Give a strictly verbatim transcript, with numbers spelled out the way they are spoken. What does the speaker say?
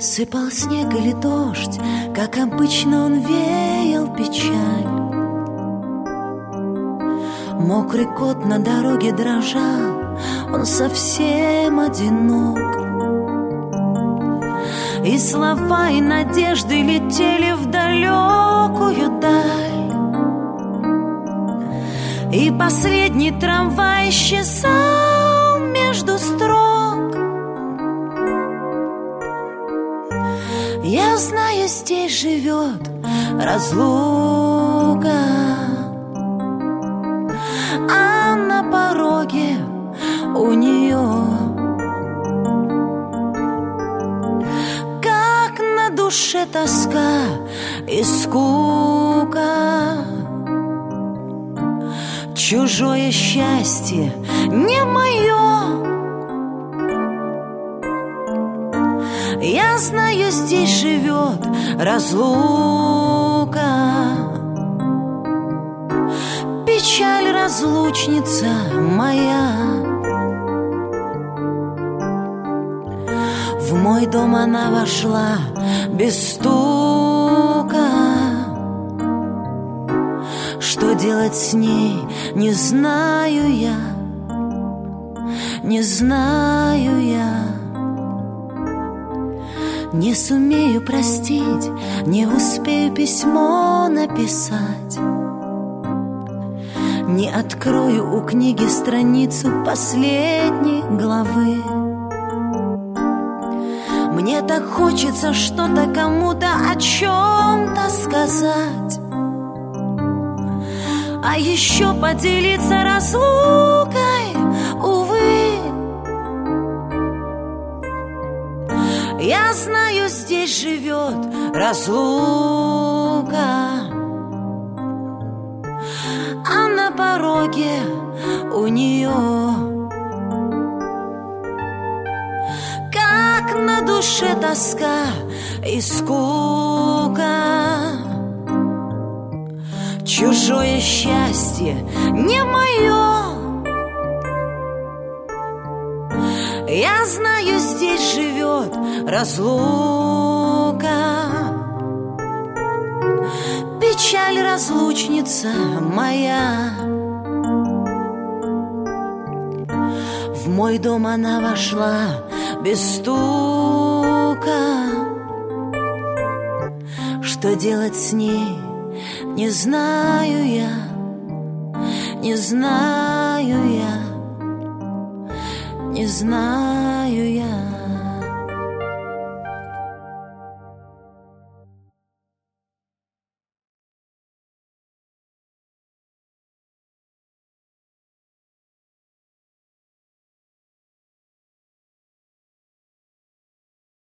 Сыпал снег или дождь, как обычно он веял печаль. Мокрый кот на дороге дрожал, он совсем одинок. И слова, и надежды летели в далекую даль. И последний трамвай исчезал между строк. Я знаю, здесь живет разлука, а на пороге у нее как на душе тоска и скука. Чужое счастье не мое. Я знаю, здесь живет разлука, печаль разлучница моя. В мой дом она вошла без стука. Что делать с ней, не знаю я, не знаю я. Не сумею простить, не успею письмо написать, не открою у книги страницу последней главы. Мне так хочется что-то кому-то о чем-то сказать, а еще поделиться разлукой, увы. Я знаю, здесь живет разлука, а на пороге у нее как на душе тоска и скука. Чужое счастье не мое. Я знаю, здесь живет разлука, печаль разлучница моя. В мой дом она вошла без стука. Что делать с ней, не знаю я, не знаю я, не знаю я.